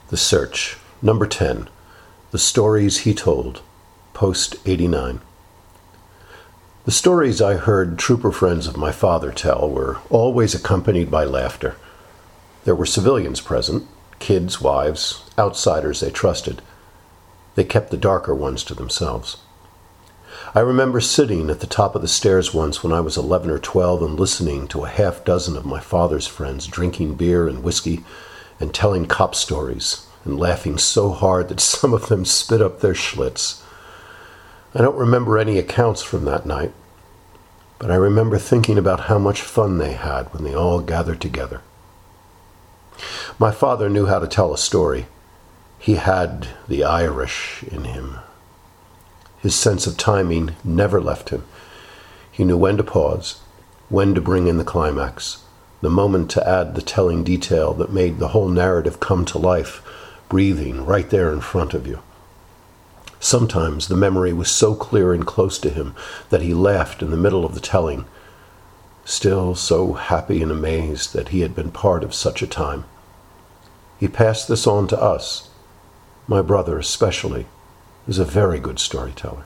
The Search, number 10, The Stories He Told, post 89. The stories I heard trooper friends of my father tell were always accompanied by laughter. There were civilians present, kids, wives, outsiders they trusted. They kept the darker ones to themselves. I remember sitting at the top of the stairs once when I was 11 or 12 and listening to a half dozen of my father's friends drinking beer and whiskey and telling cop stories and laughing so hard that some of them spit up their Schlitz. I don't remember any accounts from that night, but I remember thinking about how much fun they had when they all gathered together. My father knew how to tell a story. He had the Irish in him. His sense of timing never left him. He knew when to pause, when to bring in the climax, the moment to add the telling detail that made the whole narrative come to life, breathing right there in front of you. Sometimes the memory was so clear and close to him that he laughed in the middle of the telling, still so happy and amazed that he had been part of such a time. He passed this on to us. My brother especially is a very good storyteller.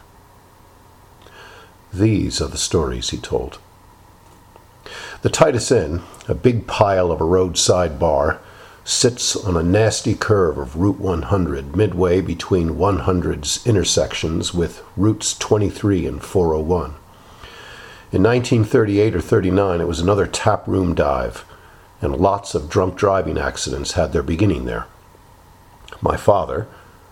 These are the stories he told. The Titus Inn, a big pile of a roadside bar, sits on a nasty curve of Route 100, midway between 100's intersections with Routes 23 and 401. In 1938 or 39, it was another taproom dive, and lots of drunk driving accidents had their beginning there. My father,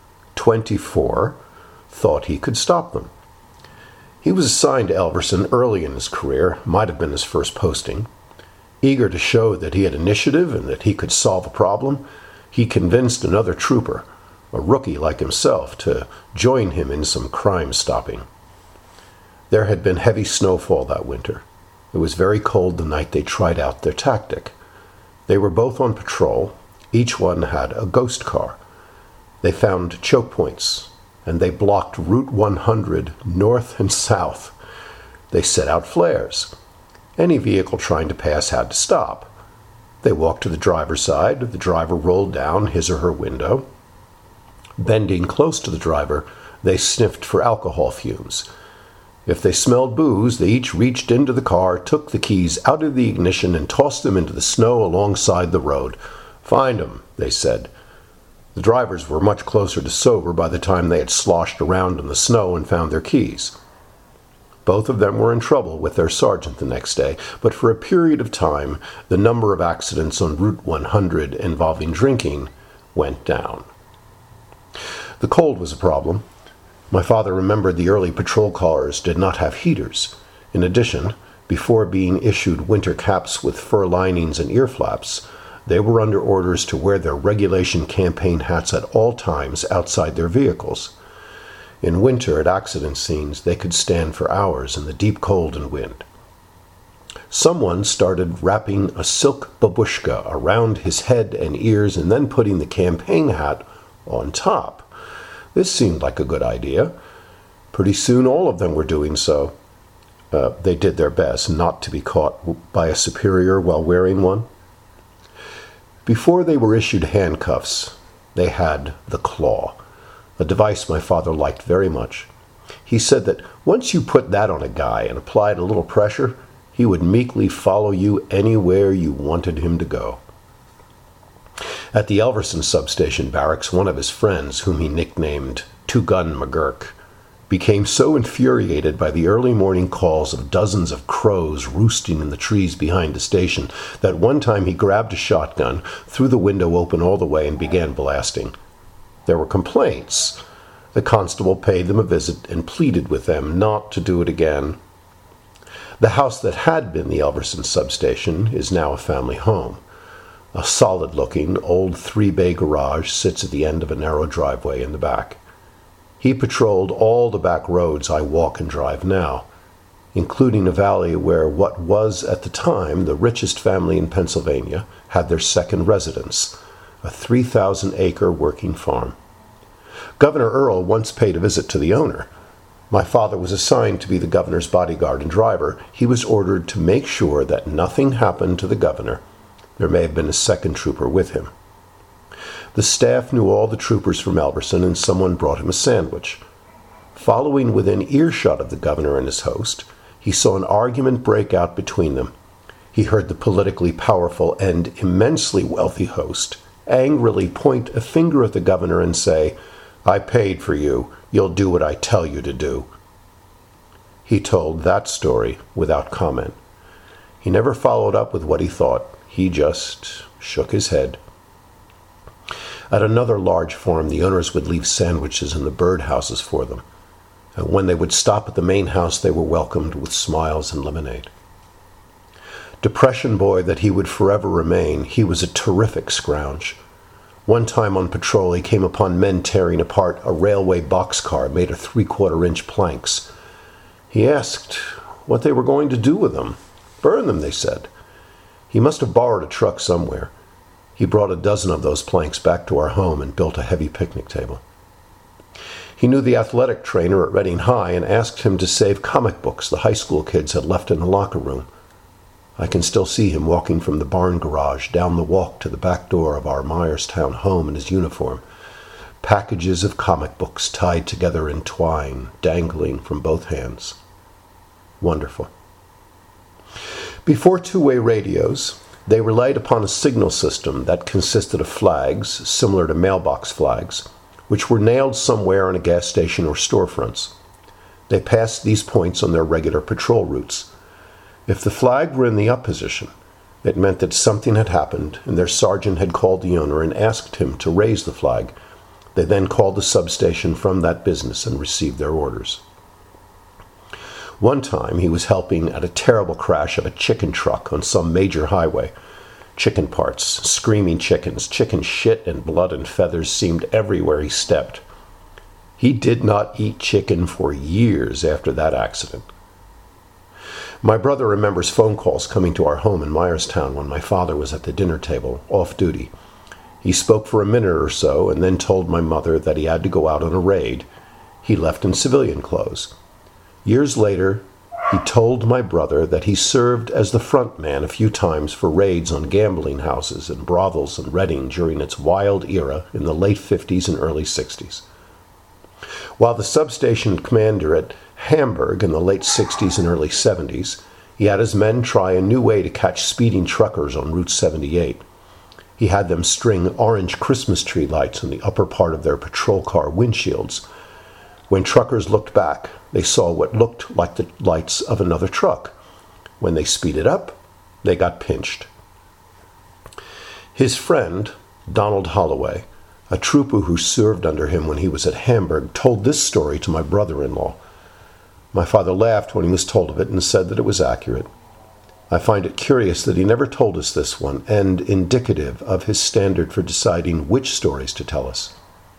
24, thought he could stop them. He was assigned to Elverson early in his career, might have been his first posting. Eager to show that he had initiative and that he could solve a problem, he convinced another trooper, a rookie like himself, to join him in some crime stopping. There had been heavy snowfall that winter. It was very cold the night they tried out their tactic. They were both on patrol. Each one had a ghost car. They found choke points, and they blocked Route 100 north and south. They set out flares. Any vehicle trying to pass had to stop. They walked to the driver's side. The driver rolled down his or her window. Bending close to the driver, they sniffed for alcohol fumes. If they smelled booze, they each reached into the car, took the keys out of the ignition, and tossed them into the snow alongside the road. "Find 'em," they said. The drivers were much closer to sober by the time they had sloshed around in the snow and found their keys. Both of them were in trouble with their sergeant the next day, but for a period of time, the number of accidents on Route 100 involving drinking went down. The cold was a problem. My father remembered the early patrol cars did not have heaters. In addition, before being issued winter caps with fur linings and ear flaps, they were under orders to wear their regulation campaign hats at all times outside their vehicles. In winter, at accident scenes, they could stand for hours in the deep cold and wind. Someone started wrapping a silk babushka around his head and ears and then putting the campaign hat on top. This seemed like a good idea. Pretty soon all of them were doing so. They did their best not to be caught by a superior while wearing one. Before they were issued handcuffs, they had the claw, a device my father liked very much. He said that once you put that on a guy and applied a little pressure, he would meekly follow you anywhere you wanted him to go. At the Elverson substation barracks, one of his friends, whom he nicknamed Two-Gun McGurk, became so infuriated by the early morning calls of dozens of crows roosting in the trees behind the station that one time he grabbed a shotgun, threw the window open all the way, and began blasting. There were complaints. The constable paid them a visit and pleaded with them not to do it again. The house that had been the Elverson substation is now a family home. A solid-looking, old 3-bay garage sits at the end of a narrow driveway in the back. He patrolled all the back roads I walk and drive now, including a valley where what was at the time the richest family in Pennsylvania had their second residence, a 3,000-acre working farm. Governor Earl once paid a visit to the owner. My father was assigned to be the governor's bodyguard and driver. He was ordered to make sure that nothing happened to the governor. There may have been a second trooper with him. The staff knew all the troopers from Elberson, and someone brought him a sandwich. Following within earshot of the governor and his host, he saw an argument break out between them. He heard the politically powerful and immensely wealthy host angrily point a finger at the governor and say, "I paid for you. You'll do what I tell you to do." He told that story without comment. He never followed up with what he thought. He just shook his head. At another large farm, the owners would leave sandwiches in the birdhouses for them. And when they would stop at the main house, they were welcomed with smiles and lemonade. Depression boy that he would forever remain, he was a terrific scrounge. One time on patrol, he came upon men tearing apart a railway boxcar made of 3/4-inch planks. He asked what they were going to do with them. Burn them, they said. He must have borrowed a truck somewhere. He brought a dozen of those planks back to our home and built a heavy picnic table. He knew the athletic trainer at Reading High and asked him to save comic books the high school kids had left in the locker room. I can still see him walking from the barn garage down the walk to the back door of our Myerstown home in his uniform, packages of comic books tied together in twine, dangling from both hands. Wonderful. Before two-way radios, they relied upon a signal system that consisted of flags, similar to mailbox flags, which were nailed somewhere on a gas station or storefronts. They passed these points on their regular patrol routes. If the flag were in the up position, it meant that something had happened and their sergeant had called the owner and asked him to raise the flag. They then called the substation from that business and received their orders. One time he was helping at a terrible crash of a chicken truck on some major highway. Chicken parts, screaming chickens, chicken shit and blood and feathers seemed everywhere he stepped. He did not eat chicken for years after that accident. My brother remembers phone calls coming to our home in Myerstown when my father was at the dinner table, off duty. He spoke for a minute or so and then told my mother that he had to go out on a raid. He left in civilian clothes. Years later, he told my brother that he served as the front man a few times for raids on gambling houses and brothels in Reading during its wild era in the late 50s and early 60s. While the substation commander at Hamburg in the late 60s and early 70s, he had his men try a new way to catch speeding truckers on Route 78. He had them string orange Christmas tree lights on the upper part of their patrol car windshields. When truckers looked back, they saw what looked like the lights of another truck. When they speeded up, they got pinched. His friend, Donald Holloway, a trooper who served under him when he was at Hamburg, told this story to my brother-in-law. My father laughed when he was told of it and said that it was accurate. I find it curious that he never told us this one, and indicative of his standard for deciding which stories to tell us.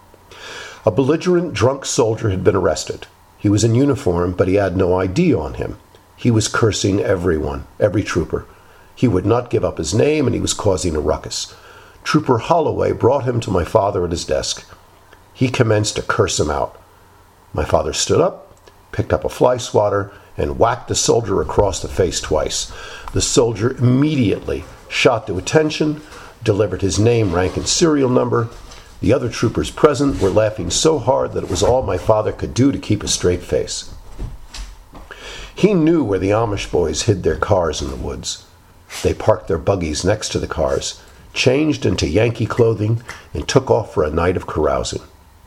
A belligerent drunk soldier had been arrested. He was in uniform, but he had no ID on him. He was cursing everyone, every trooper. He would not give up his name, and he was causing a ruckus. Trooper Holloway brought him to my father at his desk. He commenced to curse him out. My father stood up, picked up a fly swatter, and whacked the soldier across the face twice. The soldier immediately shot to attention, delivered his name, rank, and serial number. The other troopers present were laughing so hard that it was all my father could do to keep a straight face. He knew where the Amish boys hid their cars in the woods. They parked their buggies next to the cars, changed into Yankee clothing, and took off for a night of carousing.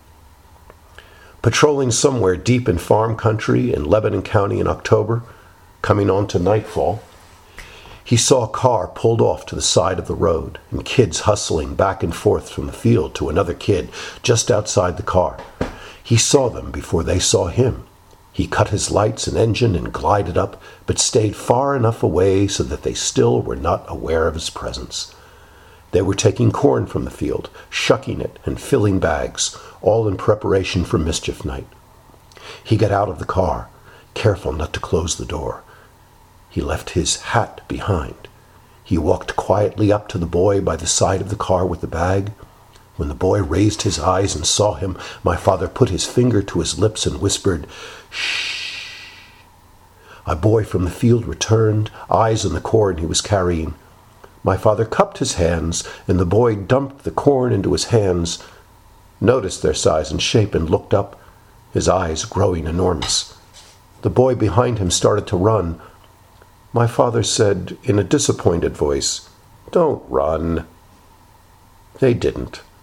Patrolling somewhere deep in farm country in Lebanon County in October, coming on to nightfall, he saw a car pulled off to the side of the road and kids hustling back and forth from the field to another kid just outside the car. He saw them before they saw him. He cut his lights and engine and glided up, but stayed far enough away so that they still were not aware of his presence. They were taking corn from the field, shucking it and filling bags, all in preparation for mischief night. He got out of the car, careful not to close the door. He left his hat behind. He walked quietly up to the boy by the side of the car with the bag. When the boy raised his eyes and saw him, my father put his finger to his lips and whispered, "Shh." A boy from the field returned, eyes on the corn he was carrying. My father cupped his hands, and the boy dumped the corn into his hands, noticed their size and shape, and looked up, his eyes growing enormous. The boy behind him started to run. My father said in a disappointed voice, "Don't run." They didn't.